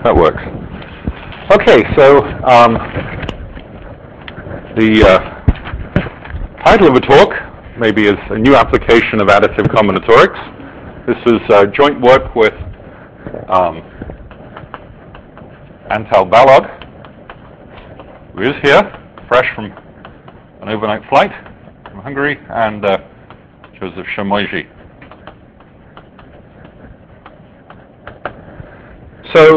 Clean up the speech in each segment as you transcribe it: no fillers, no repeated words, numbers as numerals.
that works. Okay, so the title of the talk maybe is a new application of additive combinatorics. This is joint work with Antal Balog, who is here, fresh from an overnight flight from Hungary, and Joseph Chamoisi. So,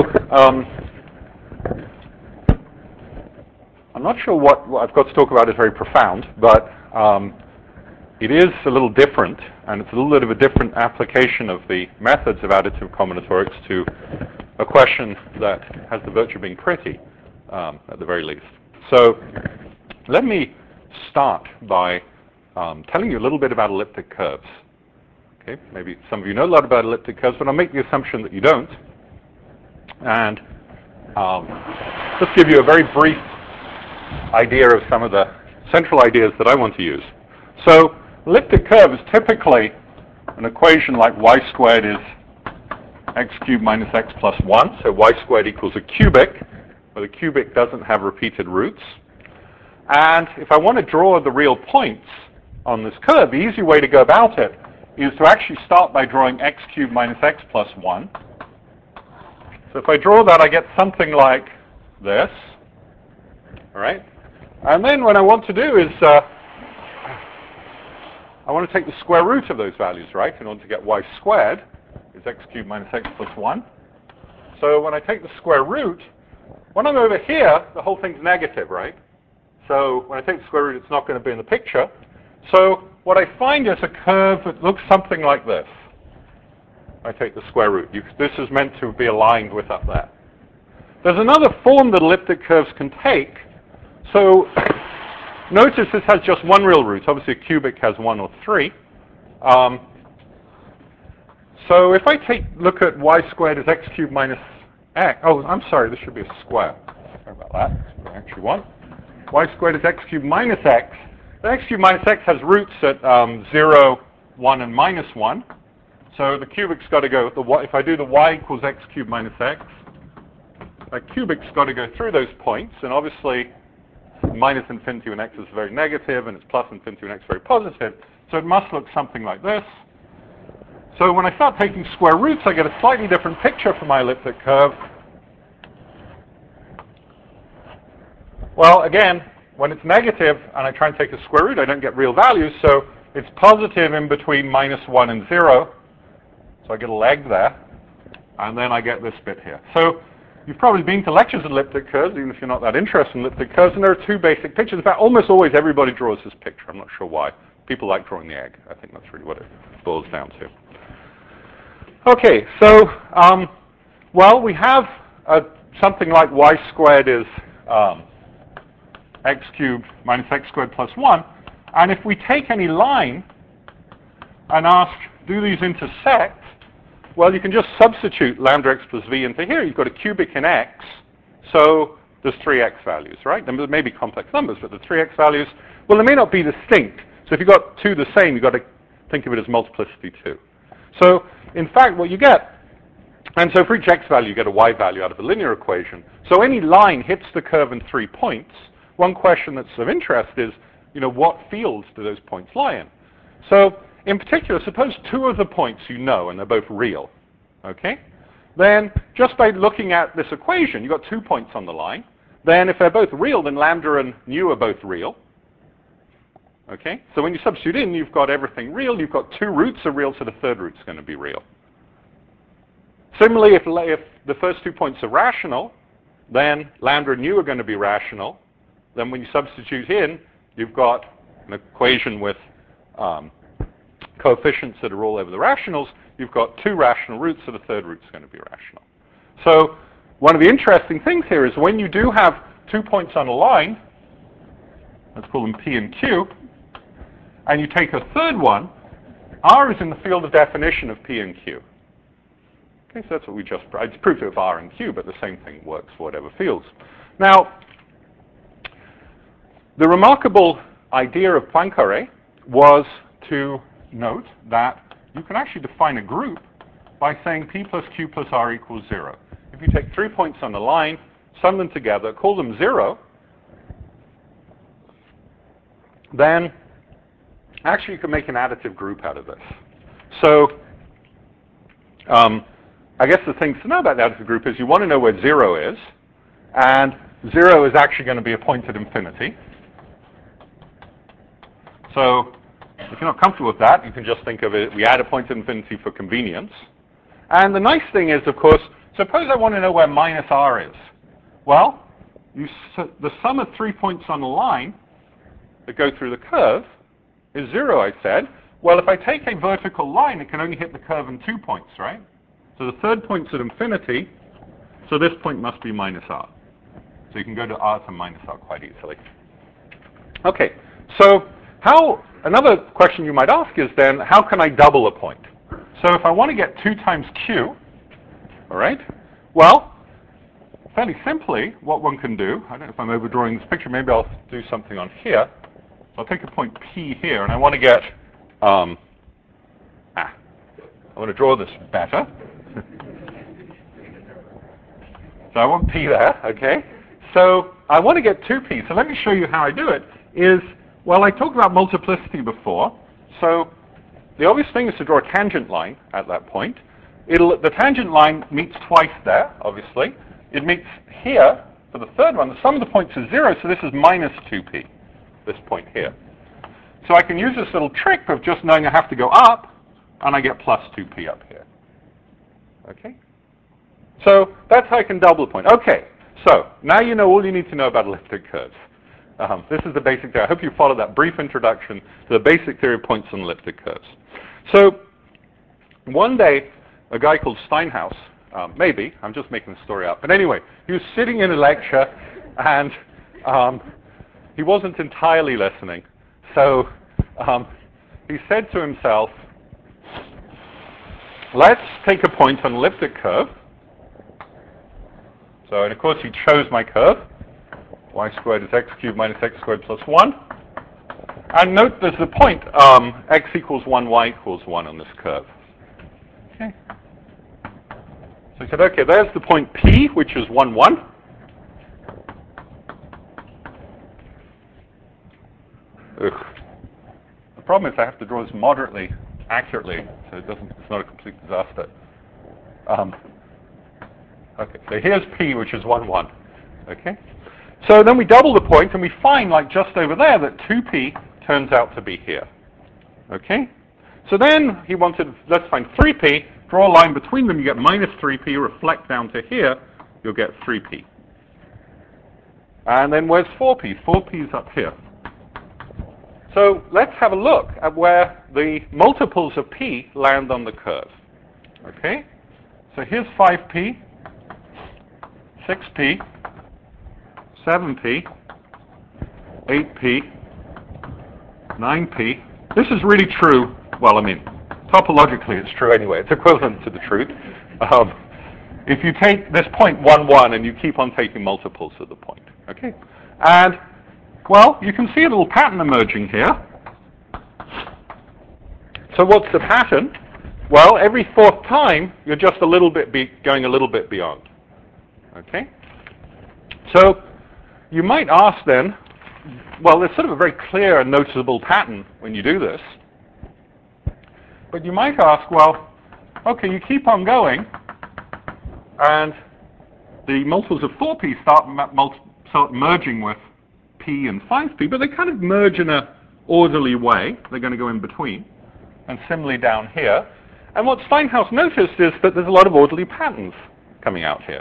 I'm not sure what I've got to talk about is very profound, but it is a little different, and it's a little bit of a different application of the methods of additive combinatorics to a question that has the virtue of being pretty, at the very least. So, let me start by telling you a little bit about elliptic curves. Okay, maybe some of you know a lot about elliptic curves, but I'll make the assumption that you don't. And just give you a very brief idea of some of the central ideas that I want to use. So, elliptic curve is typically an equation like y squared is x cubed minus x plus 1. So y squared equals a cubic, where the cubic doesn't have repeated roots. And if I want to draw the real points on this curve, the easy way to go about it is to actually start by drawing x cubed minus x plus 1. So if I draw that, I get something like this. All right? And then what I want to do is I want to take the square root of those values, right, in order to get y squared is x cubed minus x plus 1. So when I take the square root, when I'm over here, the whole thing's negative, right? So when I take the square root, it's not going to be in the picture. So what I find is a curve that looks something like this. I take the square root. This is meant to be aligned with up there. There's another form that elliptic curves can take. So notice this has just one real root. Obviously, a cubic has 1 or 3. So if I look at y squared as x cubed minus x. Oh, I'm sorry. This should be a square. Sorry about that. That's what I actually want. Y squared is x cubed minus x. The x cubed minus x has roots at 0, 1, and minus 1. So the cubic's got to go, if I do the y equals x cubed minus x, that cubic's got to go through those points, and obviously minus infinity when x is very negative, and it's plus infinity when x is very positive, so it must look something like this. So when I start taking square roots, I get a slightly different picture for my elliptic curve. Well, again, when it's negative, and I try and take a square root, I don't get real values, so it's positive in between minus 1 and 0. So I get a leg there, and then I get this bit here. So you've probably been to lectures on elliptic curves, even if you're not that interested in elliptic curves, and there are two basic pictures. In fact, almost always everybody draws this picture. I'm not sure why. People like drawing the egg. I think that's really what it boils down to. Okay, so, well, we have something like y squared is x cubed minus x squared plus 1, and if we take any line and ask, do these intersect? Well, you can just substitute lambda x plus v into here. You've got a cubic in x, so there's 3x values, right? There may be complex numbers, but the 3x values, well, they may not be distinct. So if you've got two the same, you've got to think of it as multiplicity 2. So, in fact, what you get, and so for each x value, you get a y value out of a linear equation. So any line hits the curve in 3 points. One question that's of interest is, what fields do those points lie in? So, in particular, suppose 2 of the points you know, and they're both real, okay? Then, just by looking at this equation, you've got 2 points on the line. Then, if they're both real, then lambda and nu are both real, okay? So when you substitute in, you've got everything real. You've got 2 roots are real, so the third root's going to be real. Similarly, if the first 2 points are rational, then lambda and nu are going to be rational. Then when you substitute in, you've got an equation with coefficients that are all over the rationals. You've got 2 rational roots, so the third root's going to be rational. So one of the interesting things here is when you do have 2 points on a line, let's call them P and Q, and you take a third one, R is in the field of definition of P and Q. Okay, so that's what I just proved it with R and Q, but the same thing works for whatever fields. Now, the remarkable idea of Poincaré was to note that you can actually define a group by saying P plus Q plus R equals 0. if you take 3 points on the line, sum them together, call them 0, then actually you can make an additive group out of this. So I guess the things to know about the additive group is you want to know where 0 is, and 0 is actually going to be a point at infinity. So if you're not comfortable with that, you can just think of it, we add a point at infinity for convenience. And the nice thing is, of course, suppose I want to know where minus r is. Well, the sum of 3 points on the line that go through the curve is 0, I said. Well, if I take a vertical line, it can only hit the curve in 2 points, right? So the third point's at infinity, so this point must be minus r. So you can go to r to minus r quite easily. Okay, so another question you might ask is then, how can I double a point? So if I want to get 2 times q, all right, well, fairly simply, what one can do, I don't know if I'm overdrawing this picture, maybe I'll do something on here. So I'll take a point P here, and I want to get, I want to draw this better. So I want P there, okay? So I want to get 2P. So let me show you how I do it. Well, I talked about multiplicity before. So the obvious thing is to draw a tangent line at that point. The tangent line meets twice there, obviously. It meets here for the third one. The sum of the points is 0, so this is minus 2P, this point here. So I can use this little trick of just knowing I have to go up, and I get plus 2P up here. Okay? So that's how I can double the point. Okay, so now you know all you need to know about elliptic curves. This is the basic theory. I hope you followed that brief introduction to the basic theory of points on elliptic curves. So one day, a guy called Steinhaus, maybe, I'm just making the story up, but anyway, he was sitting in a lecture, and he wasn't entirely listening. So he said to himself, let's take a point on an elliptic curve. So, and of course, he chose my curve. Y squared is x cubed minus x squared plus 1. And note there's the point, x equals 1, y equals 1 on this curve. Okay. So he said, okay, there's the point P, which is 1, 1. Ugh. The problem is I have to draw this moderately accurately, so it's not a complete disaster. Okay, so here's P, which is 1, 1. Okay? So then we double the point, and we find, like just over there, that 2P turns out to be here. Okay? So then he wanted, let's find 3P, draw a line between them, you get minus 3P, reflect down to here, you'll get 3P. And then where's 4P? 4P is up here. So let's have a look at where the multiples of P land on the curve. Okay? So here's 5P, 6P, 7P, 8P, 9P. This is really true. Well, I mean, topologically it's true anyway. It's equivalent to the truth. If you take this point 1, 1 and you keep on taking multiples of the point. Okay? And, well, you can see a little pattern emerging here. So what's the pattern? Well, every fourth time, you're just going a little bit beyond. Okay? So you might ask then, well, there's sort of a very clear and noticeable pattern when you do this. But you might ask, well, okay, you keep on going, and the multiples of 4P start merging with P and 5P, but they kind of merge in an orderly way. They're going to go in between. And similarly down here. And what Steinhaus noticed is that there's a lot of orderly patterns coming out here.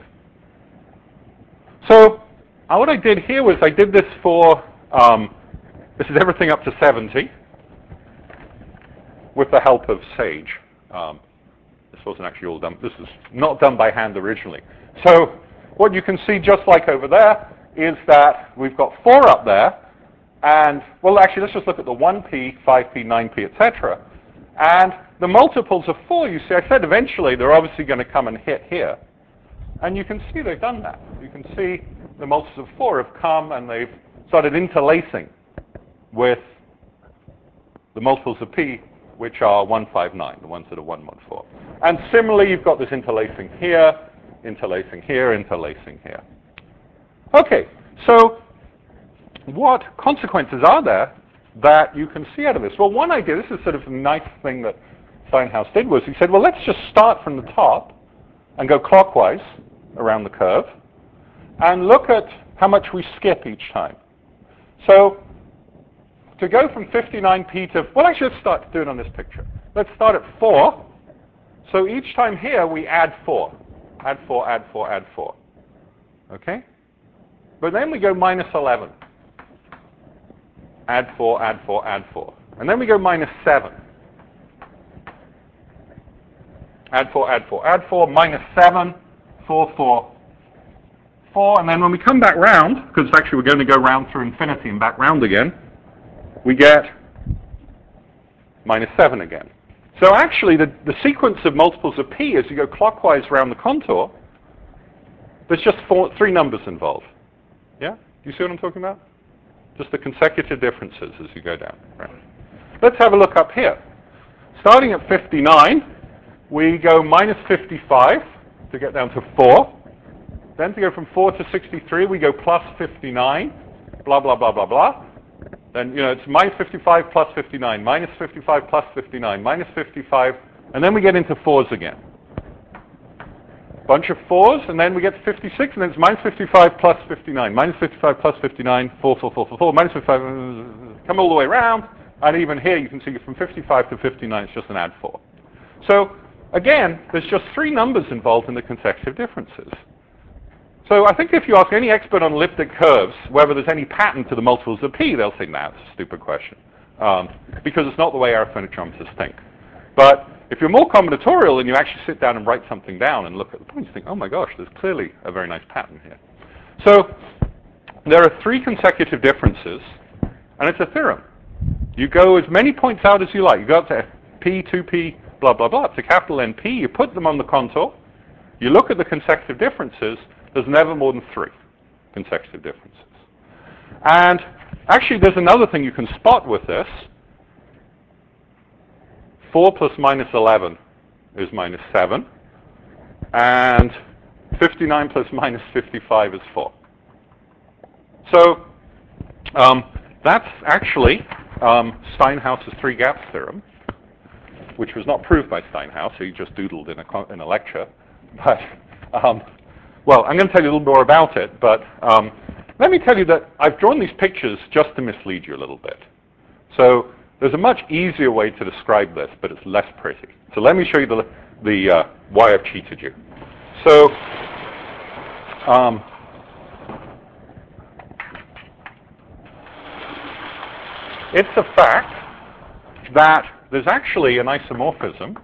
So what I did here was I did this for, this is everything up to 70, with the help of Sage. This wasn't actually all done. This was not done by hand originally. So what you can see, just like over there, is that we've got 4 up there. And, well, actually, let's just look at the 1P, 5P, 9P, etc. And the multiples of 4, you see, I said eventually they're obviously going to come and hit here. And you can see they've done that. You can see the multiples of 4 have come and they've started interlacing with the multiples of P, which are 1, 5, 9, the ones that are 1, 1, 4. And similarly, you've got this interlacing here. interlacing here, interlacing here. Okay, so what consequences are there that you can see out of this? Well, one idea, this is sort of a nice thing that Steinhaus did, was he said, well, let's just start from the top and go clockwise around the curve and look at how much we skip each time. So to go from 59p to, well, actually, let's start doing it on this picture. Let's start at 4. So each time here, we add 4. Add 4, add 4, add 4. Okay? But then we go minus 11. Add 4, add 4, add 4. And then we go minus 7. Add 4, add 4, add 4, minus 7, 4, 4, 4. And then when we come back round, because actually we're going to go round through infinity and back round again, we get minus 7 again. So actually, the sequence of multiples of p, as you go clockwise around the contour, there's just 3 numbers involved. Yeah? Do you see what I'm talking about? Just the consecutive differences as you go down. Right. Let's have a look up here. Starting at 59, we go minus 55 to get down to 4. Then to go from 4 to 63, we go plus 59, blah, blah, blah, blah, blah. Then, it's minus 55 plus 59, minus 55 plus 59, minus 55, and then we get into 4s again. Bunch of 4s, and then we get to 56, and then it's minus 55 plus 59, minus 55 plus 59, 4, 4, 4, 4, 4, minus 55, come all the way around, and even here you can see from 55 to 59, it's just an add 4. So, again, there's just 3 numbers involved in the consecutive differences. So I think if you ask any expert on elliptic curves whether there's any pattern to the multiples of p, they'll say, nah, it's a stupid question, because it's not the way arithmetic geometers think. But if you're more combinatorial and you actually sit down and write something down and look at the points, you think, oh my gosh, there's clearly a very nice pattern here. So there are 3 consecutive differences, and it's a theorem. You go as many points out as you like. You go up to p, 2p, blah, blah, blah, up to capital NP. You put them on the contour. You look at the consecutive differences. There's never more than 3 consecutive differences. And actually, there's another thing you can spot with this. 4 plus minus 11 is minus 7. And 59 plus minus 55 is 4. So that's actually Steinhaus's 3 gaps theorem, which was not proved by Steinhaus, so he just doodled in a lecture. But well, I'm going to tell you a little more about it, but let me tell you that I've drawn these pictures just to mislead you a little bit. So there's a much easier way to describe this, but it's less pretty. So let me show you the why I've cheated you. So it's a fact that there's actually an isomorphism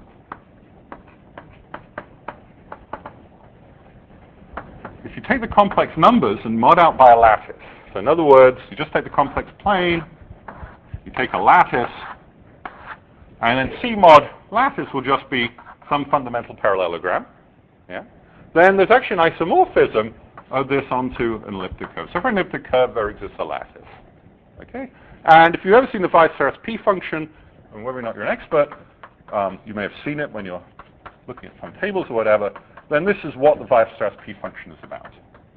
if you take the complex numbers and mod out by a lattice. So in other words, you just take the complex plane, you take a lattice, and then C mod lattice will just be some fundamental parallelogram. Yeah? Then there's actually an isomorphism of this onto an elliptic curve. So for an elliptic curve, there exists a lattice. Okay? And if you've ever seen the Weierstrass P function, and whether or not you're an expert, you may have seen it when you're looking at some tables or whatever, then this is what the Weierstrass P function is about.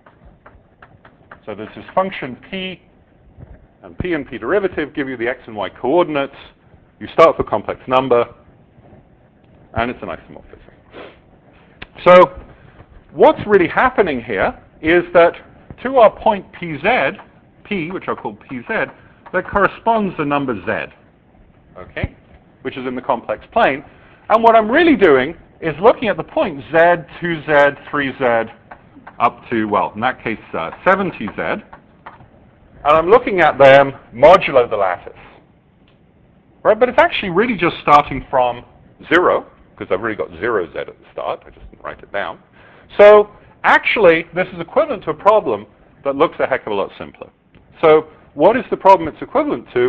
So there's this function P and P derivative give you the x and y coordinates. You start with a complex number, and it's an isomorphism. So what's really happening here is that to our point PZ, P, which I'll call PZ, there corresponds a number Z, okay, which is in the complex plane. And what I'm really doing is looking at the point Z, 2Z, 3Z, up to, well, in that case, 70Z, and I'm looking at them modulo the lattice. Right? But it's actually really just starting from 0, because I've already got 0Z at the start. I just didn't write it down. So actually, this is equivalent to a problem that looks a heck of a lot simpler. So what is the problem it's equivalent to?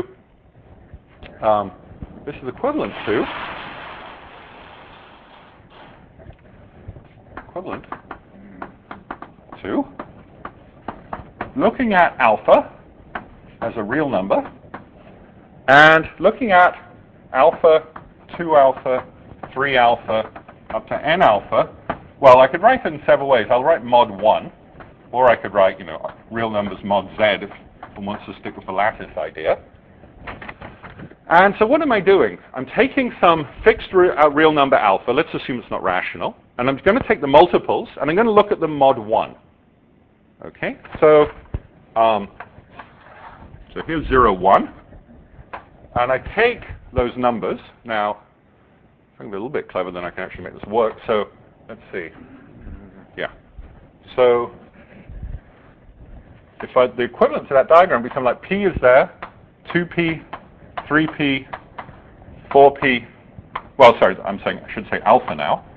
This is equivalent to looking at alpha as a real number and looking at alpha, 2 alpha, 3 alpha, up to n alpha well, I could write it in several ways. I'll write mod 1, or I could write, real numbers mod z if one wants to stick with the lattice idea. And so what am I doing? I'm taking some fixed real number alpha. Let's assume it's not rational. And I'm going to take the multiples, and I'm going to look at the mod 1. Okay? So here's 0, 1. And I take those numbers. Now, if I can be a little bit clever, then I can actually make this work. So let's see. Yeah. So if the equivalent to that diagram become like P is there, 2P, 3P, 4P. Well, sorry, I should say alpha now.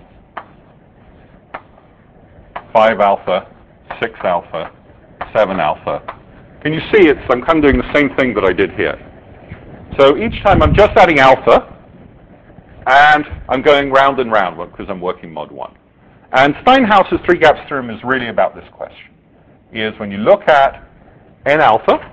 5 alpha, 6 alpha, 7 alpha. Can you see I'm kind of doing the same thing that I did here. So each time I'm just adding alpha, and I'm going round and round because I'm working mod 1. And Steinhaus's three gaps theorem is really about this question. Is when you look at n alpha,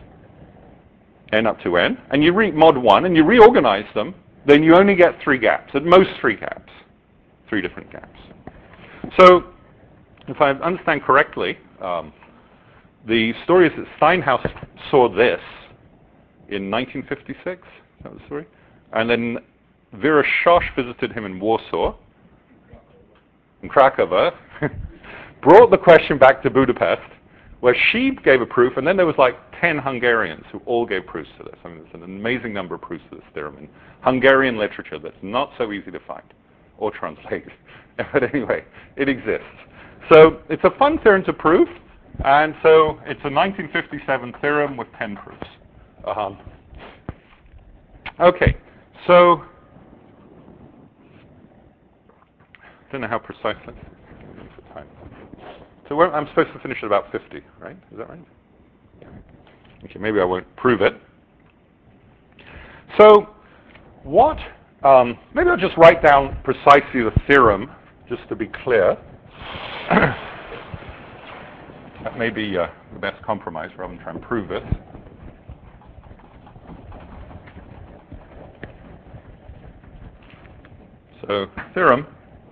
n up to n, and you read mod 1, and you reorganize them, then you only get 3 gaps, at most 3 gaps, 3 different gaps. So if I understand correctly, the story is that Steinhaus saw this in 1956, that was the story, and then Vera Schoch visited him in Warsaw, in Krakow, brought the question back to Budapest, where she gave a proof, and then there was like 10 Hungarians who all gave proofs to this. I mean, there's an amazing number of proofs to this theorem in Hungarian literature that's not so easy to find or translate. But anyway, it exists. So it's a fun theorem to prove, and so it's a 1957 theorem with 10 proofs. Okay, so I don't know how precisely. So I'm supposed to finish at about 50, right? Is that right? Yeah. Okay, maybe I won't prove it. So maybe I'll just write down precisely the theorem, just to be clear. That may be the best compromise rather than try and prove it. So, theorem.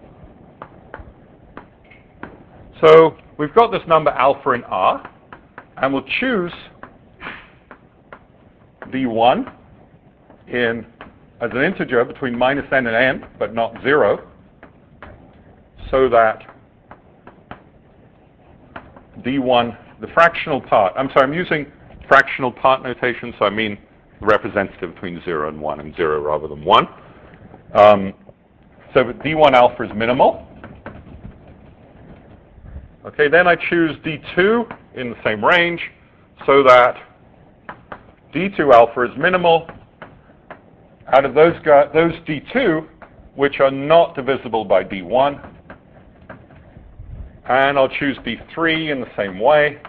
So, we've got this number alpha in R, and we'll choose d1 as an integer between minus n and n, but not 0, so that d1, the fractional part, I'm using fractional part notation, so I mean the representative between 0 and 1, and 0 rather than 1. So that d1 alpha is minimal. Okay, then I choose d2 in the same range, so that d2 alpha is minimal out of those d2 which are not divisible by d1. And I'll choose d3 in the same way.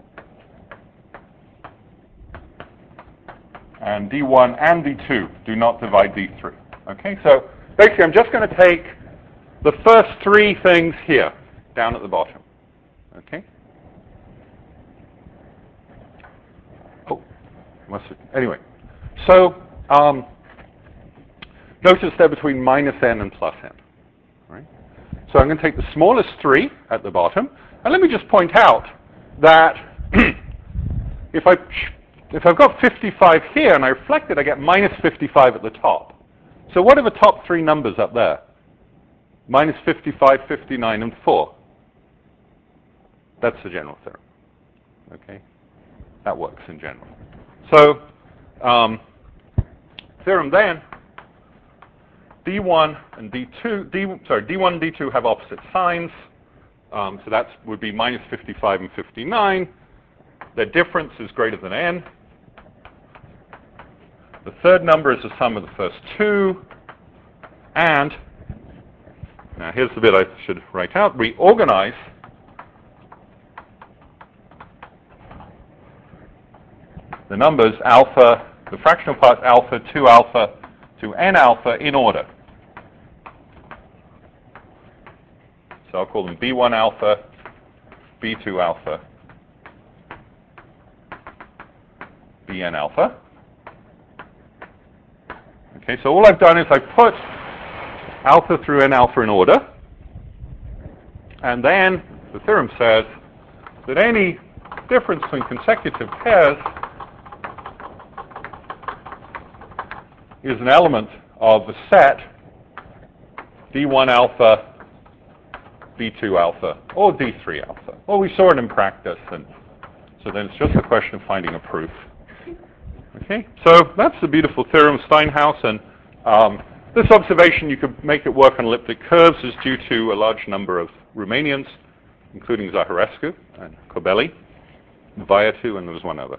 And d1 and d2 do not divide d3. Okay, so basically I'm just going to take the first 3 things here, down at the bottom. Okay? Anyway, so notice they're between minus n and plus n. Right? So I'm going to take the smallest 3 at the bottom, and let me just point out that if I've got 55 here and I reflect it, I get minus 55 at the top. So what are the top 3 numbers up there? Minus 55, 59, and 4. That's the general theorem. Okay? That works in general. So, theorem then, d1 and d1 and d2 have opposite signs. So that would be minus 55 and 59. Their difference is greater than n. The third number is the sum of the first 2. And, now here's the bit I should write out, reorganize the numbers alpha, the fractional parts alpha, 2 alpha, to n alpha in order. So I'll call them b1 alpha, b2 alpha, bn alpha. Okay, so all I've done is I've put alpha through n alpha in order. And then the theorem says that any difference between consecutive pairs is an element of the set D1 alpha, D2 alpha, or D3 alpha. Well, we saw it in practice, and so then it's just a question of finding a proof. Okay, so that's the beautiful theorem of Steinhaus, and this observation, you could make it work on elliptic curves, is due to a large number of Romanians, including Zaharescu and Cobelli, Vaiatu, and there was one other.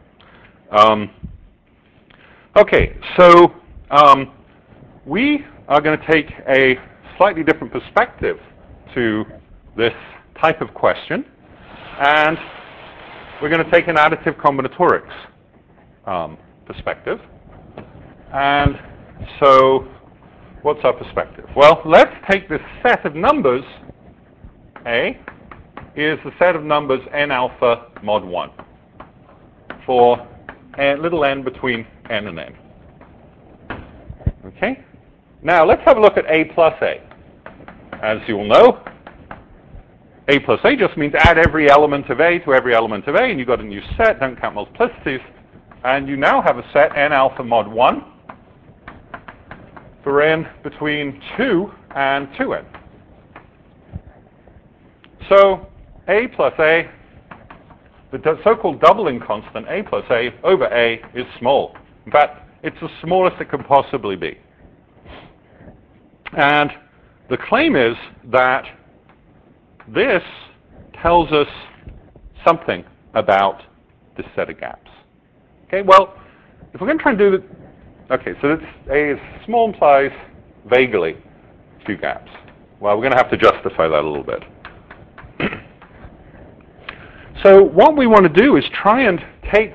Okay, so we are going to take a slightly different perspective to this type of question, and we're going to take an additive combinatorics perspective. And so what's our perspective? Well, let's take this set of numbers. A is the set of numbers n alpha mod 1 for little n between n and n. Okay? Now, let's have a look at A plus A. As you all know, A plus A just means add every element of A to every element of A, and you've got a new set, don't count multiplicities, and you now have a set n alpha mod 1 for n between 2 and 2n. So A plus A, the so-called doubling constant A plus A over A is small. In fact, it's the smallest it could possibly be. And the claim is that this tells us something about this set of gaps. Okay, well, if we're going to try and do the... Okay, so this A is small implies vaguely two gaps. Well, we're going to have to justify that a little bit. So what we want to do is try and take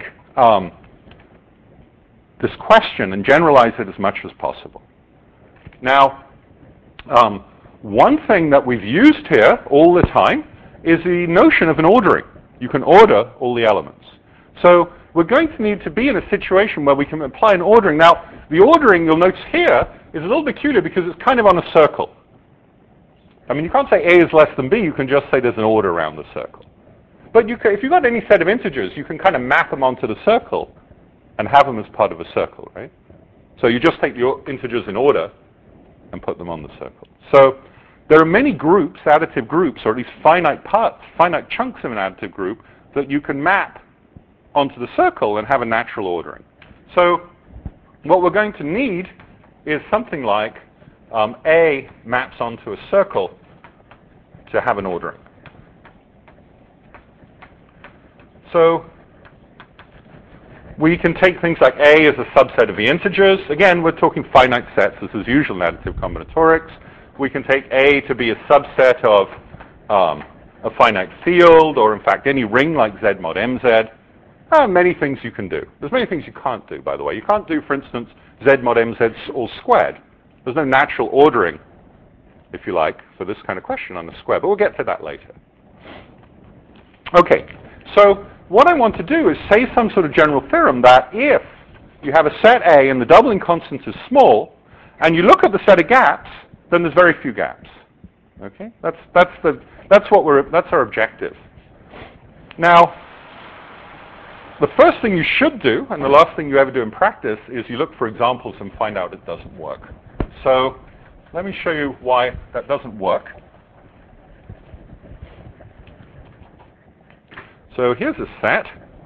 this question and generalize it as much as possible. Now, one thing that we've used here all the time is the notion of an ordering. You can order all the elements. So we're going to need to be in a situation where we can apply an ordering. Now, the ordering, you'll notice here, is a little peculiar because it's kind of on a circle. I mean, you can't say A is less than B. You can just say there's an order around the circle. But you can, if you've got any set of integers, you can kind of map them onto the circle and have them as part of a circle, right? So you just take your integers in order and put them on the circle. So there are many groups, additive groups, or at least finite parts, finite chunks of an additive group that you can map onto the circle and have a natural ordering. So what we're going to need is something like A maps onto a circle to have an ordering. So we can take things like A as a subset of the integers. Again, we're talking finite sets. This is usual in additive combinatorics. We can take A to be a subset of a finite field, or in fact any ring like Z mod MZ. Many things you can do. There's many things you can't do, by the way. You can't do, for instance, Z mod MZ all squared. There's no natural ordering, if you like, for this kind of question on the square, but we'll get to that later. Okay, so what I want to do is say some sort of general theorem that if you have a set A and the doubling constant is small, and you look at the set of gaps, then there's very few gaps. Okay, that's our objective. Now, the first thing you should do, and the last thing you ever do in practice, is you look for examples and find out it doesn't work. So let me show you why that doesn't work. So here's a set.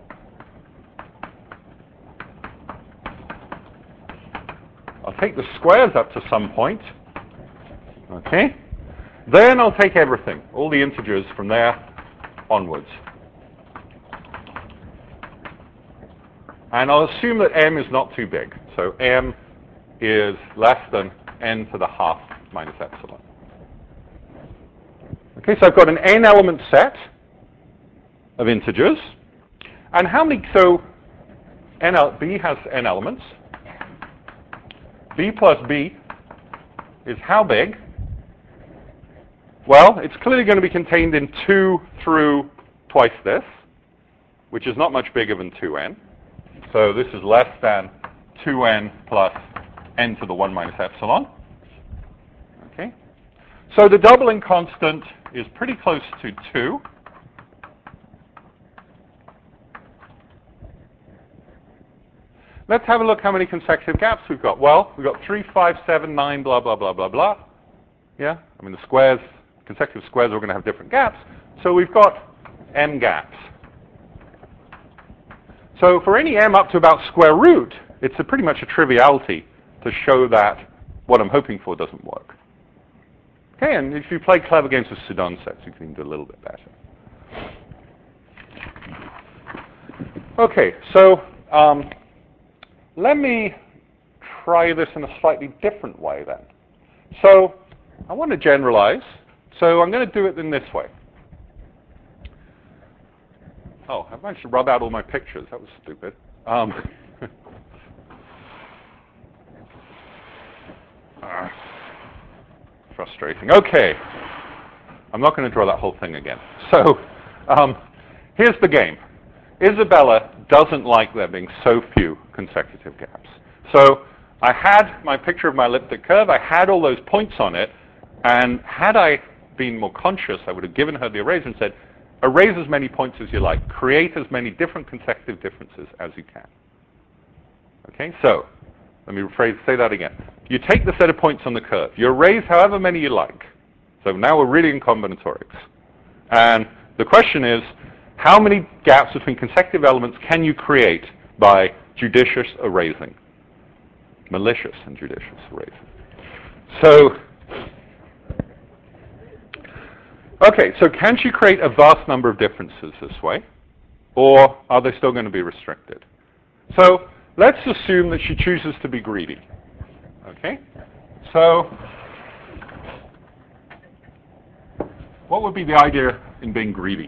I'll take the squares up to some point. Okay? Then I'll take everything, all the integers from there onwards. And I'll assume that m is not too big. So m is less than n to the half minus epsilon. Okay, so I've got an n element set of integers. And how many, so B has n elements. B plus B is how big? Well, it's clearly going to be contained in 2 through twice this, which is not much bigger than 2n. So this is less than 2n plus n to the 1 minus epsilon. Okay. So the doubling constant is pretty close to 2. Let's have a look how many consecutive gaps we've got. Well, we've got 3, 5, 7, 9, blah, blah, blah, blah, blah. Yeah? I mean, the squares, consecutive squares are going to have different gaps. So we've got m gaps. So for any m up to about square root, it's pretty much a triviality to show that what I'm hoping for doesn't work. Okay, and if you play clever games with Sedan sets, you can do a little bit better. Okay, so let me try this in a slightly different way then. So I want to generalize, so I'm going to do it in this way. Oh, I've managed to rub out all my pictures. That was stupid. Frustrating. Okay. I'm not going to draw that whole thing again. So here's the game. Isabella doesn't like there being so few consecutive gaps. So I had my picture of my elliptic curve. I had all those points on it. And had I been more conscious, I would have given her the eraser and said, erase as many points as you like. Create as many different consecutive differences as you can. Okay, so let me say that again. You take the set of points on the curve. You erase however many you like. So now we're really in combinatorics. And the question is, how many gaps between consecutive elements can you create by judicious erasing? Malicious and judicious erasing. So, okay, so can she create a vast number of differences this way? Or are they still going to be restricted? So let's assume that she chooses to be greedy. Okay? So what would be the idea in being greedy?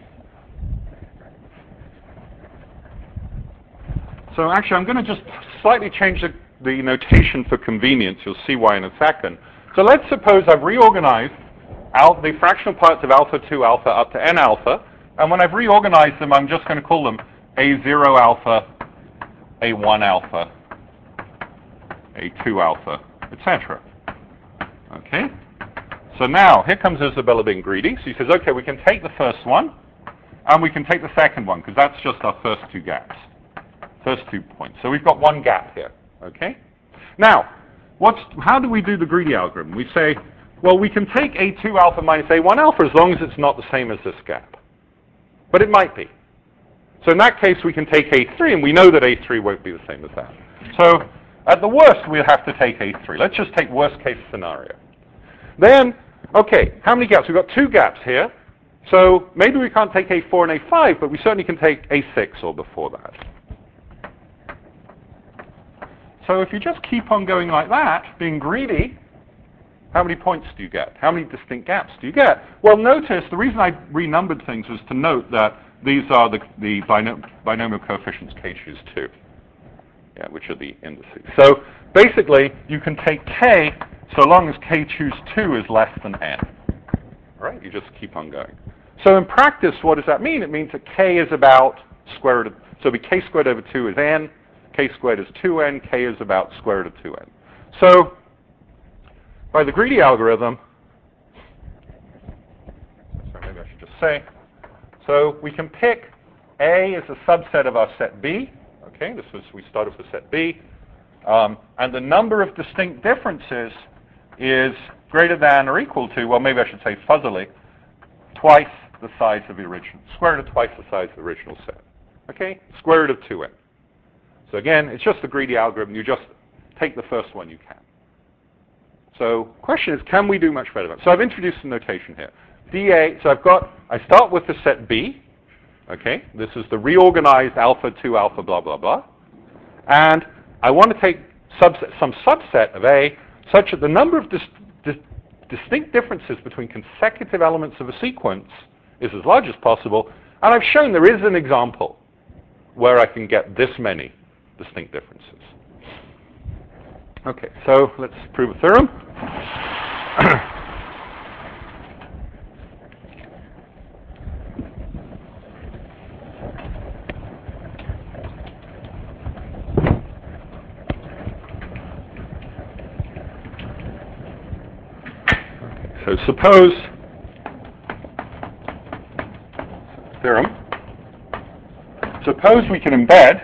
So actually, I'm going to just slightly change the notation for convenience. You'll see why in a second. So let's suppose I've reorganized out the fractional parts of alpha 2 alpha up to n alpha. And when I've reorganized them, I'm just going to call them A0 alpha, A1 alpha, A2 alpha, etc. Okay? So now, here comes Isabella being greedy. So she says, okay, we can take the first one, and we can take the second one, because that's just our first two gaps. First 2 points. So we've got one gap here. Okay? Now, how do we do the greedy algorithm? We say, well, we can take A2 alpha minus A1 alpha as long as it's not the same as this gap. But it might be. So in that case, we can take A3, and we know that A3 won't be the same as that. So at the worst, we'll have to take A3. Let's just take worst case scenario. Then, okay, how many gaps? We've got 2 gaps here. So maybe we can't take A4 and A5, but we certainly can take A6 or before that. So if you just keep on going like that, being greedy, how many points do you get? How many distinct gaps do you get? Well, notice the reason I renumbered things was to note that these are the binomial coefficients k choose 2, which are the indices. So basically, you can take k so long as k choose 2 is less than n. All right? You just keep on going. So in practice, what does that mean? It means that k is about square root of, so it'll be k squared over 2 is n, k squared is 2n, k is about square root of 2n. So by the greedy algorithm, sorry, maybe I should just say, so we can pick A as a subset of our set B. Okay, we started with set B. And the number of distinct differences is greater than or equal to, well, maybe I should say fuzzily, twice the size of the original, square root of twice the size of the original set. Okay, square root of 2n. So again, it's just the greedy algorithm. You just take the first one you can. So the question is, can we do much better? So I've introduced some notation here. dA, so I start with the set B. Okay, this is the reorganized alpha 2 alpha blah, blah, blah. And I want to take some subset of A such that the number of distinct differences between consecutive elements of a sequence is as large as possible. And I've shown there is an example where I can get this many distinct differences. Okay, so let's prove a theorem. So suppose suppose we can embed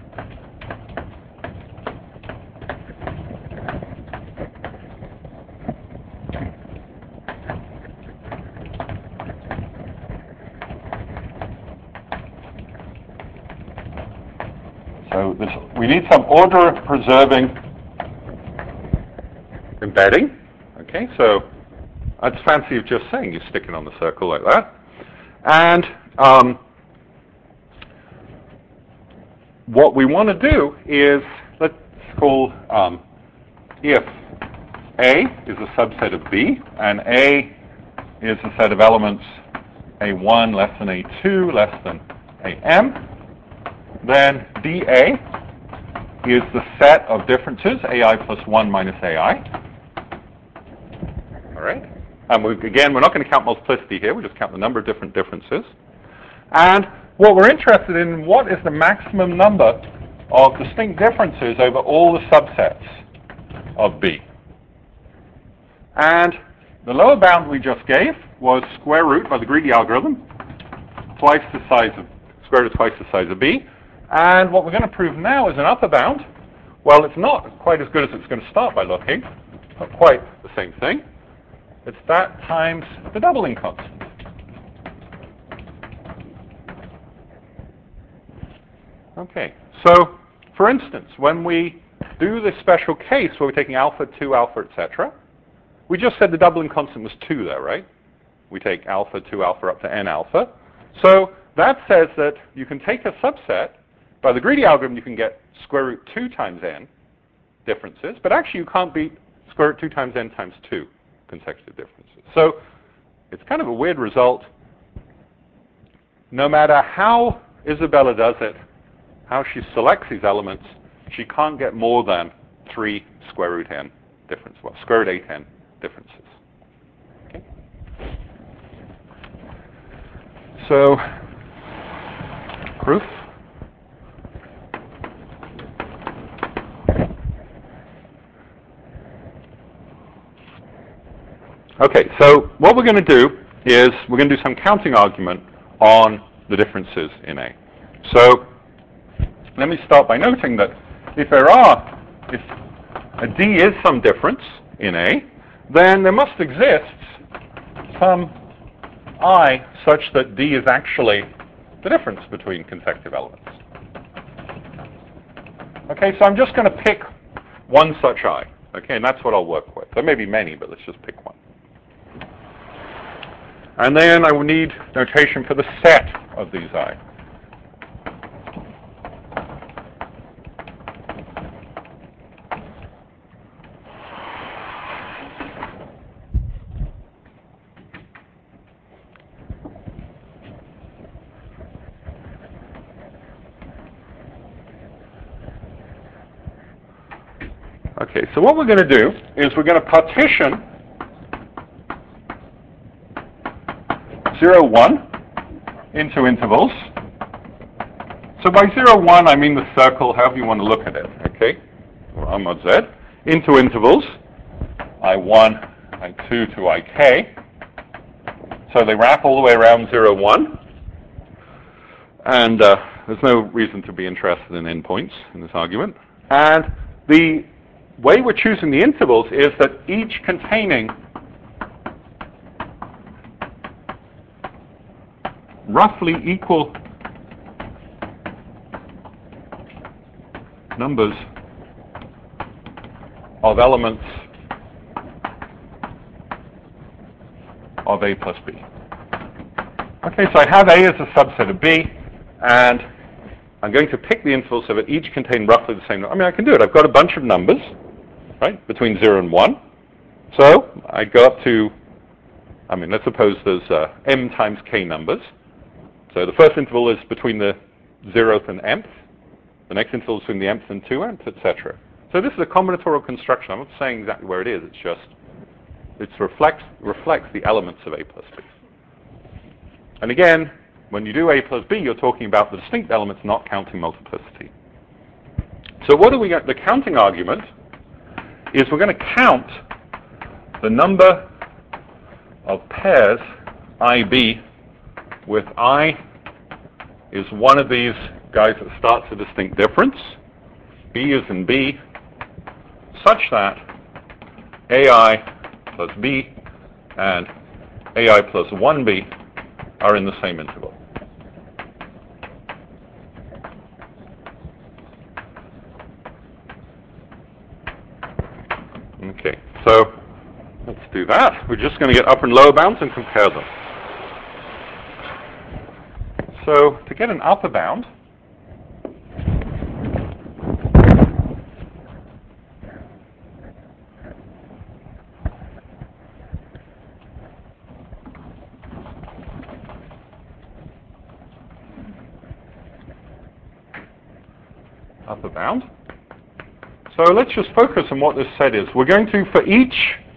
we need some order-preserving embedding. Okay, so that's fancy of just saying you stick it on the circle like that. And what we want to do is, let's call if A is a subset of B, and A is a set of elements A1 less than A2 less than AM, then dA is the set of differences, AI plus 1 minus AI. All right? And again, we're not going to count multiplicity here. We just count the number of different differences. And what we're interested in, what is the maximum number of distinct differences over all the subsets of B? And the lower bound we just gave was square root by the greedy algorithm, twice the size of, square root twice the size of B. And what we're going to prove now is an upper bound. Well, it's not quite as good as it's going to start by looking. Not quite the same thing. It's that times the doubling constant. Okay, so for instance, when we do this special case where we're taking alpha, 2 alpha, etc., we just said the doubling constant was 2 there, right? We take alpha, 2 alpha up to n alpha. So that says that you can take a subset. By the greedy algorithm, you can get square root 2 times n differences, but actually you can't beat square root 2 times n times 2 consecutive differences. So it's kind of a weird result. No matter how Isabella does it, how she selects these elements, she can't get more than 3 square root n differences, well, square root 8n differences. Okay. So, proof. Okay, so what we're going to do is we're going to do some counting argument on the differences in A. So let me start by noting that if a D is some difference in A, then there must exist some I such that D is actually the difference between consecutive elements. Okay, so I'm just going to pick one such I. Okay, and that's what I'll work with. There may be many, but let's just pick one. And then I will need notation for the set of these I. Okay, so what we're going to do is we're going to partition 0, 1 into intervals. So by 0, 1, I mean the circle, however you want to look at it, okay? Or R mod Z, into intervals, I1, I2 to IK. So they wrap all the way around 0, 1. And there's no reason to be interested in endpoints in this argument. And the way we're choosing the intervals is that each containing roughly equal numbers of elements of A plus B. Okay, so I have A as a subset of B, and I'm going to pick the intervals so that each contain roughly the same number. I mean, I can do it. I've got a bunch of numbers, right, between 0 and 1. So I go up to, I mean, let's suppose there's m times k numbers. So the first interval is between the 0th and mth. The next interval is between the mth and 2nth, etc. So this is a combinatorial construction. I'm not saying exactly where it is. It's just, it reflects the elements of A plus B. And again, when you do A plus B, you're talking about the distinct elements, not counting multiplicity. So what do we get? The counting argument is we're going to count the number of pairs IB with I is one of these guys, that starts a distinct difference, B is in B, such that AI plus B and AI plus 1B are in the same interval. Okay, so let's do that. We're just going to get upper and lower bounds and compare them. So to get an upper bound, so let's just focus on what this set is. We're going to, for each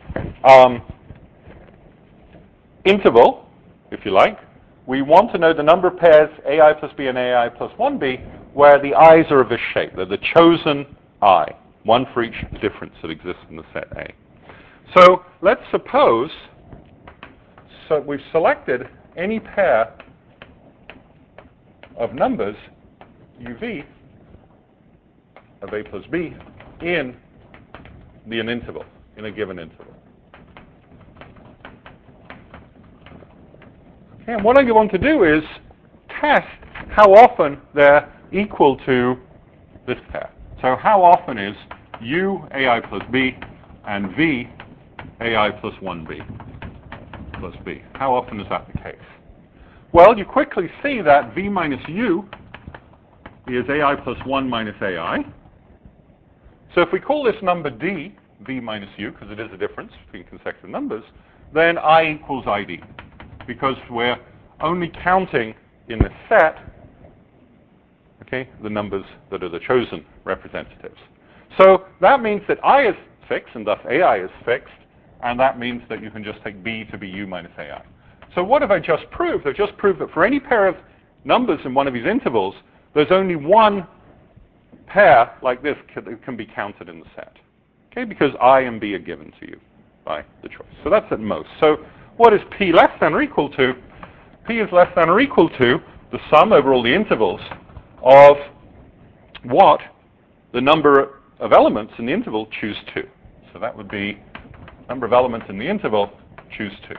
interval, if you like, we want to know the number of pairs AI plus B and AI plus 1B where the i's are of this shape. They're the chosen I, one for each difference that exists in the set A. So let's suppose, so we've selected any pair of numbers, UV, of A plus B in an interval, in a given interval. Okay, and what I want to do is test how often they're equal to this pair. So how often is U AI plus B and V AI plus 1B plus B? How often is that the case? Well, you quickly see that V minus U is AI plus 1 minus AI. So if we call this number D, V minus U, because it is a difference between consecutive numbers, then I equals ID, because we're only counting in the set, okay, the numbers that are the chosen representatives. So that means that I is fixed, and thus AI is fixed, and that means that you can just take B to be U minus AI. So what have I just proved? I've just proved that for any pair of numbers in one of these intervals, there's only one pair like this that can be counted in the set, okay, because I and B are given to you by the choice. So that's at most. So what is P less than or equal to? P is less than or equal to the sum over all the intervals of what the number of elements in the interval choose 2. So that would be number of elements in the interval choose 2.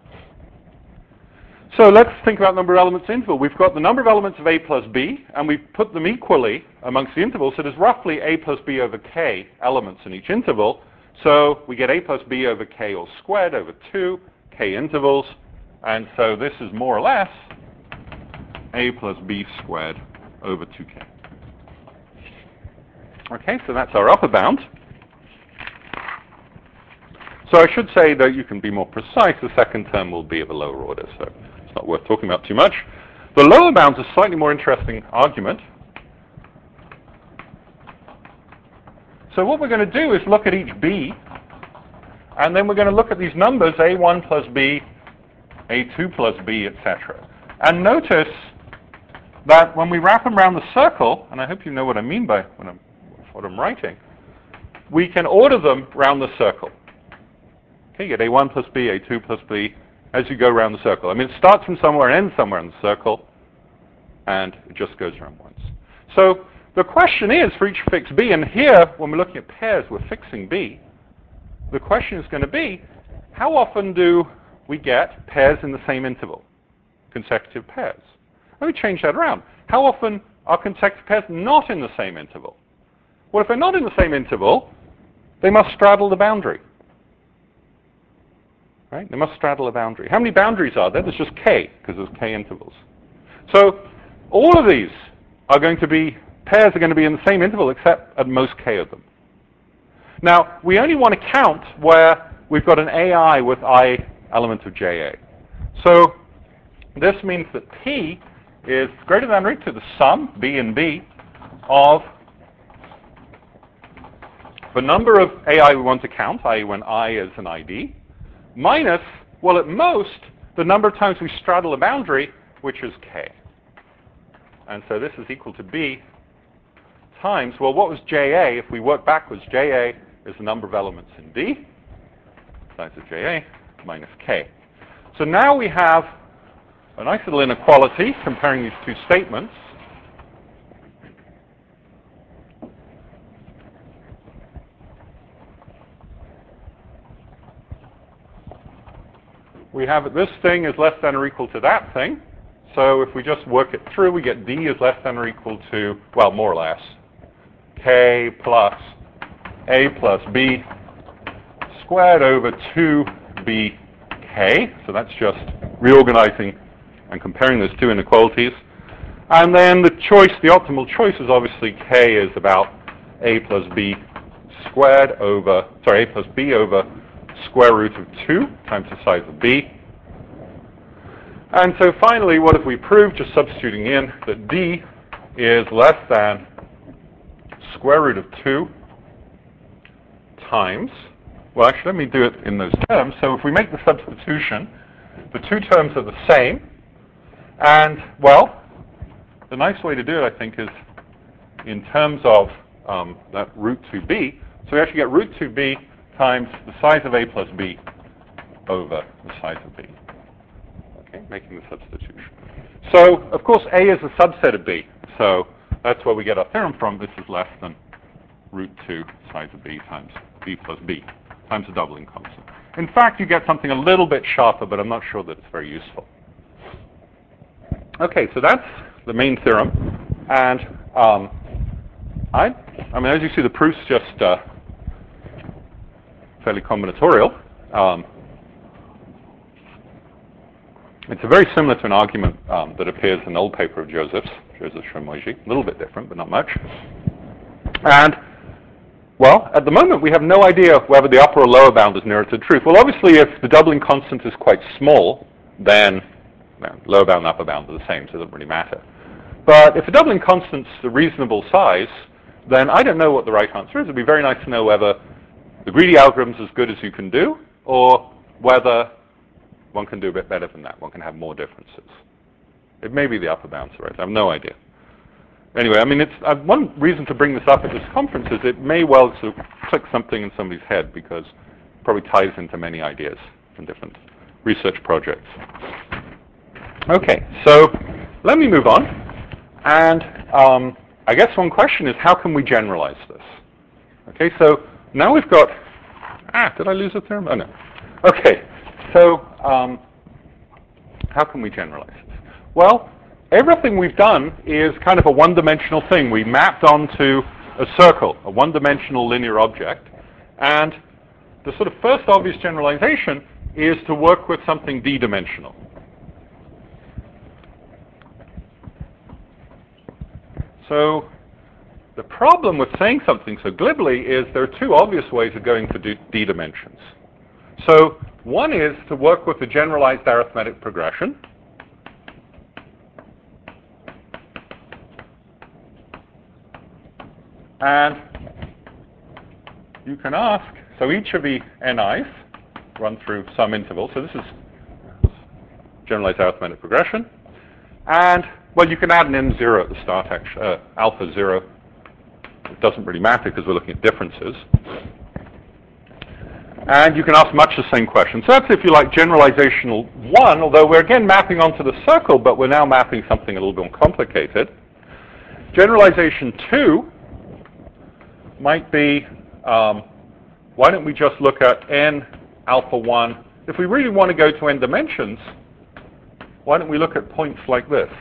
So let's think about number of elements in the interval. We've got the number of elements of A plus B, and we've put them equally amongst the intervals. So there's roughly A plus B over K elements in each interval. So we get A plus B over K all squared over 2, K intervals. And so this is more or less A plus B squared over 2K. Okay, so that's our upper bound. So I should say that you can be more precise. The second term will be of a lower order, so it's not worth talking about too much. The lower bound's a slightly more interesting argument. So what we're going to do is look at each B, and then we're going to look at these numbers, A1 plus B, A2 plus B, etc. And notice that when we wrap them around the circle, and I hope you know what I mean by what I'm writing, we can order them round the circle. Okay, you get A1 plus B, A2 plus B, as you go around the circle. I mean, it starts from somewhere and ends somewhere in the circle, and it just goes around once. So the question is, for each fixed B, and here, when we're looking at pairs, we're fixing B, the question is going to be, how often do we get pairs in the same interval, consecutive pairs? Let me change that around. How often are consecutive pairs not in the same interval? Well, if they're not in the same interval, they must straddle the boundary. Right? They must straddle a boundary. How many boundaries are there? There's just K, because there's K intervals. So all of these are going to be, pairs are going to be in the same interval, except at most K of them. Now, we only want to count where we've got an AI with I element of JA. So this means that P is greater than or equal to the sum, B and B, of the number of AI we want to count, i.e. when I is an ID, minus, well, at most, the number of times we straddle a boundary, which is K. And so this is equal to B times, well, what was JA? If we work backwards, JA is the number of elements in D, times of JA, minus K. So now we have a nice little inequality comparing these two statements. we have this thing is less than or equal to that thing. So if we just work it through, we get D is less than or equal to, well, more or less, K plus A plus B squared over 2BK. So that's just reorganizing and comparing those two inequalities. And then the choice, the optimal choice is obviously K is about A plus B squared over, A plus B over square root of 2 times the size of B. And so finally, what have we proved? Just substituting in that D is less than square root of 2 times, well, actually, let me do it in those terms. So if we make the substitution, the two terms are the same. And, well, the nice way to do it, I think, is in terms of that root 2b. So we actually get root 2b times the size of a plus b over the size of b. Okay, making the substitution. So, of course, a is a subset of b. So that's where we get our theorem from. This is less than root 2 size of b times b plus b times the doubling constant. In fact, you get something a little bit sharper, but I'm not sure that it's very useful. Okay, so that's the main theorem. And I mean, as you see, the proof's just fairly combinatorial. It's very similar to an argument that appears in an old paper of Joseph Schrimozy. A little bit different, but not much. And, well, at the moment, we have no idea whether the upper or lower bound is nearer to truth. Well, obviously, if the doubling constant is quite small, then lower bound and upper bound are the same, so it doesn't really matter. But if the doubling constant's a reasonable size, then I don't know what the right answer is. It'd be very nice to know whether the greedy algorithm's as good as you can do, or whether one can do a bit better than that. One can have more differences. It may be the upper bound's right. I have no idea. Anyway, I mean, it's one reason to bring this up at this conference is it may well sort of click something in somebody's head, because it probably ties into many ideas from different research projects. Okay, so let me move on. And I guess one question is, how can we generalize this? Okay, so now we've got, did I lose a theorem? Oh, no. Okay, so how can we generalize this? Well, everything we've done is kind of a one-dimensional thing. We mapped onto a circle, a one-dimensional linear object. And the sort of first obvious generalization is to work with something d-dimensional. So the problem with saying something so glibly is there are two obvious ways of going to d dimensions. So one is to work with a generalized arithmetic progression. And you can ask, so each of the ni's run through some interval. So this is generalized arithmetic progression. And, well, you can add an n0 at the start, actually, alpha 0. It doesn't really matter because we're looking at differences. And you can ask much the same question. So that's, if you like, generalizational 1, although we're again mapping onto the circle, but we're now mapping something a little bit more complicated. Generalization 2 might be, why don't we just look at n alpha 1? If we really want to go to n dimensions, why don't we look at points like this?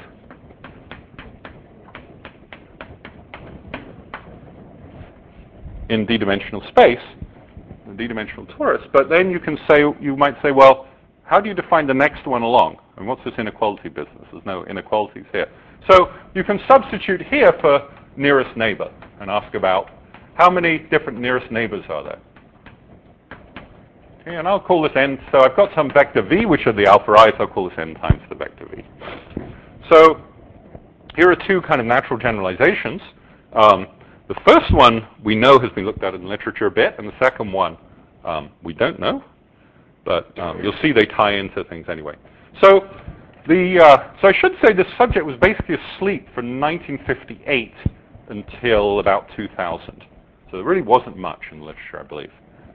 In d-dimensional space, the d-dimensional torus. But then you might say, well, how do you define the next one along? And what's this inequality business? There's no inequalities here. So you can substitute here for nearest neighbor and ask about how many different nearest neighbors are there. Okay, and I'll call this n. So I've got some vector v, which are the alpha i's. I'll call this n times the vector v. So here are two kind of natural generalizations. The first one we know has been looked at in the literature a bit, and the second one we don't know. But you'll see they tie into things anyway. So so I should say this subject was basically asleep from 1958 until about 2000. So there really wasn't much in the literature, I believe.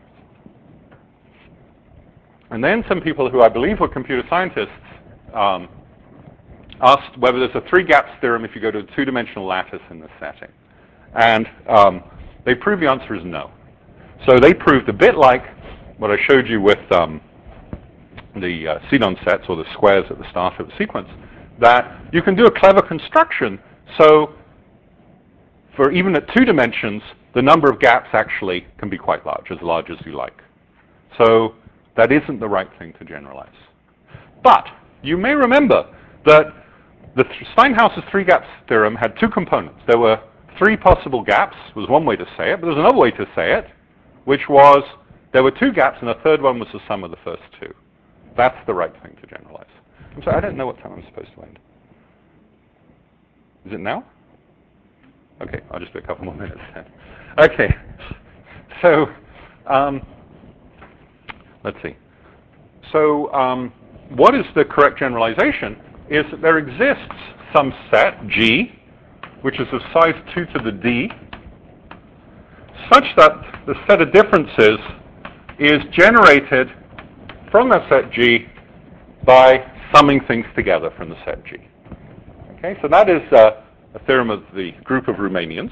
And then some people who I believe were computer scientists asked whether there's a three-gaps theorem if you go to a two-dimensional lattice in this setting. And they proved the answer is no. So they proved a bit like what I showed you with Cenon sets, or the squares at the start of a sequence, that you can do a clever construction. So for even at 2 dimensions, the number of gaps actually can be quite large as you like. So that isn't the right thing to generalize. But you may remember that the Steinhaus's 3 gaps theorem had 2 components. There were 3 possible gaps, was one way to say it, but there's another way to say it, which was there were 2 gaps and the third one was the sum of the first 2. That's the right thing to generalize. I'm sorry, I don't know what time I'm supposed to end. Is it now? Okay, I'll just do a couple more minutes then. Okay, so let's see. So what is the correct generalization is that there exists some set, G, which is of size 2 to the D, such that the set of differences is generated from that set G by summing things together from the set G. Okay, so that is a theorem of the group of Riemannians.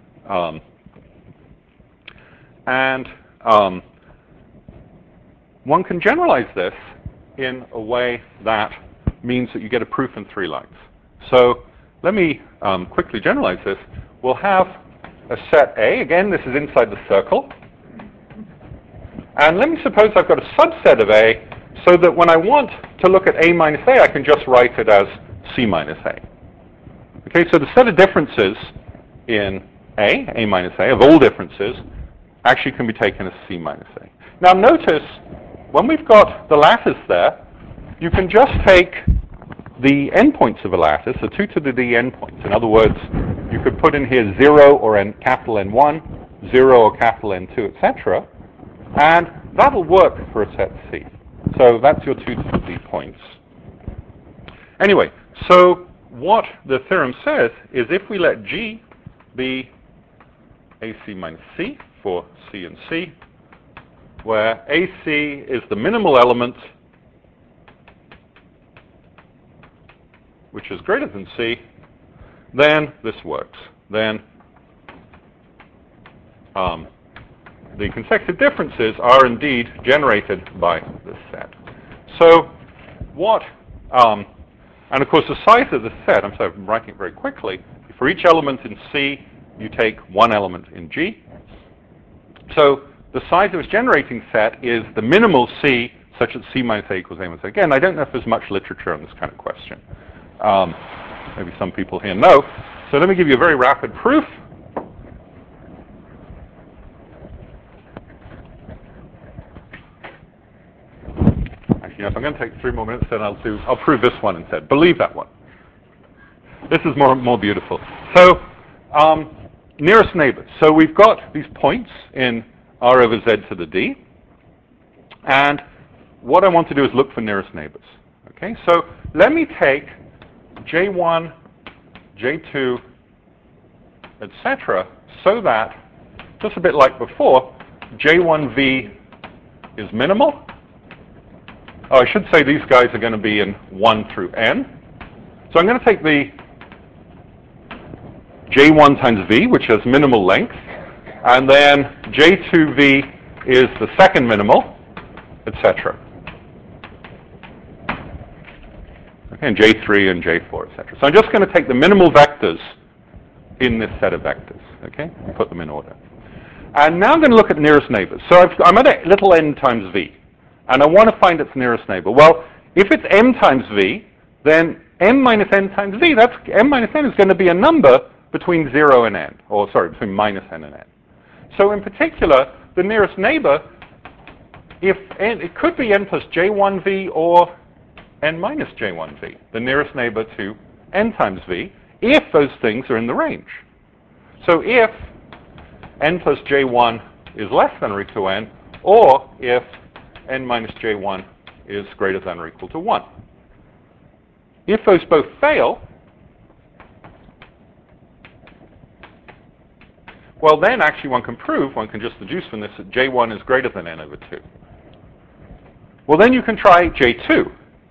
One can generalize this in a way that means that you get a proof in 3 lines. So let me quickly generalize this. We'll have a set A. Again, this is inside the circle. And let me suppose I've got a subset of A so that when I want to look at A minus A, I can just write it as C minus A. Okay, so the set of differences in A minus A, of all differences, actually can be taken as C minus A. Now notice, when we've got the lattice there, you can just take the endpoints of a lattice, the 2 to the D endpoints. In other words, you could put in here 0 or capital N1, 0 or capital N2, etc. And that'll work for a set C. So that's your 2 to the D points. Anyway, so what the theorem says is if we let G be AC minus C for C and C, where AC is the minimal element which is greater than C, then this works. Then the consecutive differences are indeed generated by this set. So what, and of course the size of the set, I'm sorry, I'm writing it very quickly. For each element in C, you take 1 element in G. So the size of its generating set is the minimal C such that C minus A equals A minus A. Again, I don't know if there's much literature on this kind of question. Maybe some people here know. So let me give you a very rapid proof. Actually, if I'm going to take 3 more minutes, then I'll prove this one instead. Believe that one. This is more beautiful. So nearest neighbors. So we've got these points in R over Z to the D. And what I want to do is look for nearest neighbors. Okay, so let me take J1, J2, etc., so that, just a bit like before, J1V is minimal. Oh, I should say these guys are going to be in 1 through N. So I'm going to take the J1 times V, which has minimal length, and then J2V is the second minimal, etc. Okay, and J3 and J4, etc. So I'm just going to take the minimal vectors in this set of vectors, okay, and put them in order. And now I'm going to look at nearest neighbors. So I'm at a little n times V, and I want to find its nearest neighbor. Well, if it's m times V, then m minus n times V, that's m minus n is going to be a number between 0 and n, or sorry, between minus n and n. So in particular, the nearest neighbor, if n, it could be n plus j1v or n minus j1v, the nearest neighbor to n times v, if those things are in the range. So if n plus j1 is less than or equal to n, or if n minus j1 is greater than or equal to 1. If those both fail, well then actually one can just deduce from this that j1 is greater than n over 2. Well then you can try j2.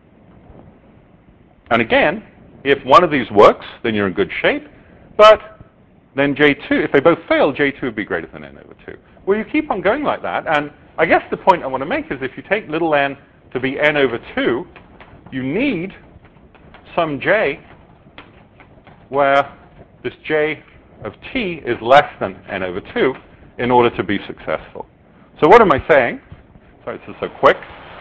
And again, if one of these works, then you're in good shape. But then j2, if they both fail, j2 would be greater than n over 2. Well, you keep on going like that. And I guess the point I want to make is if you take little n to be n over 2, you need some j where this j of t is less than n over 2 in order to be successful. So what am I saying? Sorry, this is so quick.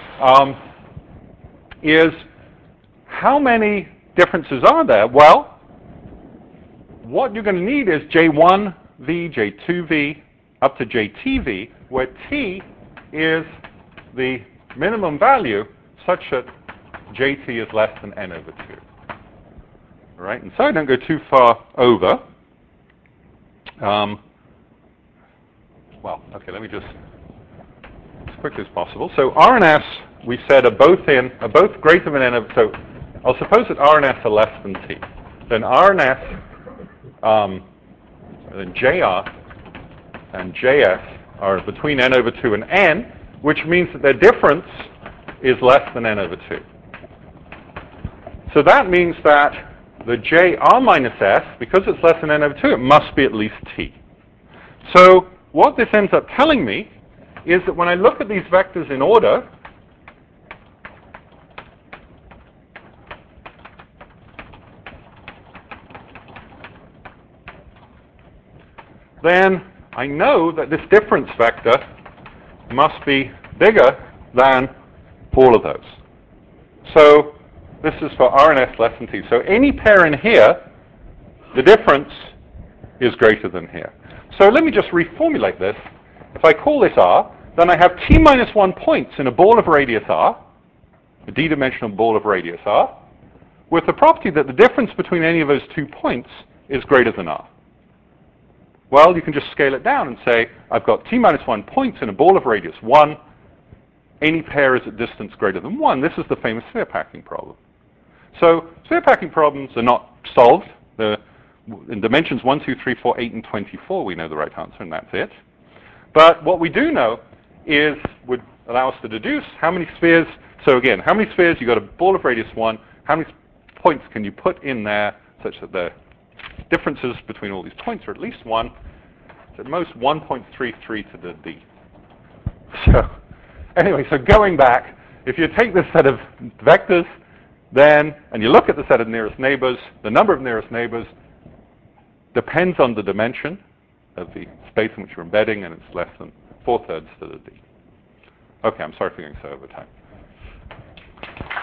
Is how many differences are there? Well, what you're going to need is J1V, J2V, up to JTV, where T is the minimum value such that JT is less than N over 2. All right, and so I don't go too far over. Well, okay, let me just, as quickly as possible. So R and S, we said, are both greater than N over, so I'll suppose that R and S are less than T. Then R and S, then JR and JS are between N over 2 and N, which means that their difference is less than N over 2. So that means that the JR minus S, because it's less than N over 2, it must be at least T. So what this ends up telling me is that when I look at these vectors in order, then I know that this difference vector must be bigger than all of those. So this is for R and S less than T. So any pair in here, the difference is greater than here. So let me just reformulate this. If I call this R, then I have T minus 1 points in a ball of radius R, a d-dimensional ball of radius R, with the property that the difference between any of those 2 points is greater than R. Well, you can just scale it down and say, I've got T minus 1 points in a ball of radius 1. Any pair is at distance greater than 1. This is the famous sphere packing problem. So sphere packing problems are not solved. In dimensions 1, 2, 3, 4, 8, and 24, we know the right answer, and that's it. But what we do know is, would allow us to deduce how many spheres. So again, how many spheres? You've got a ball of radius 1. How many points can you put in there such that the differences between all these points are at least 1? It's at most 1.33 to the d. So anyway, so going back, if you take this set of vectors, then, and you look at the set of nearest neighbors, the number of nearest neighbors depends on the dimension of the space in which you're embedding, and it's less than 4/3 to the d. Okay, I'm sorry for going so over time.